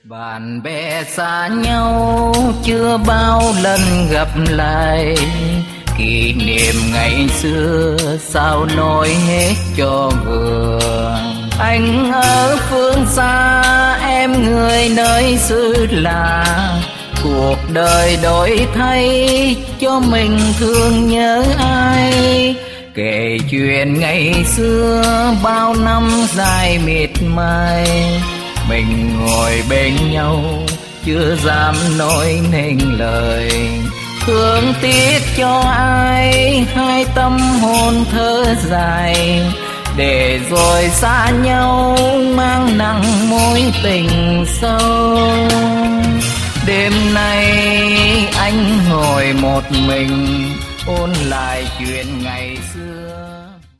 Bạn bè xa nhau chưa bao lần gặp lại, kỷ niệm ngày xưa sao nói hết cho vừa. Anh ở phương xa, em người nơi xứ lạ, cuộc đời đổi thay cho mình thương nhớ ai. Kể chuyện ngày xưa bao năm dài miệt mài, mình ngồi bên nhau chưa dám nói nên lời. Thương tiếc cho ai hai tâm hồn thở dài, để rồi xa nhau mang nặng mối tình sâu. Đêm nay anh ngồi một mình ôn lại chuyện ngày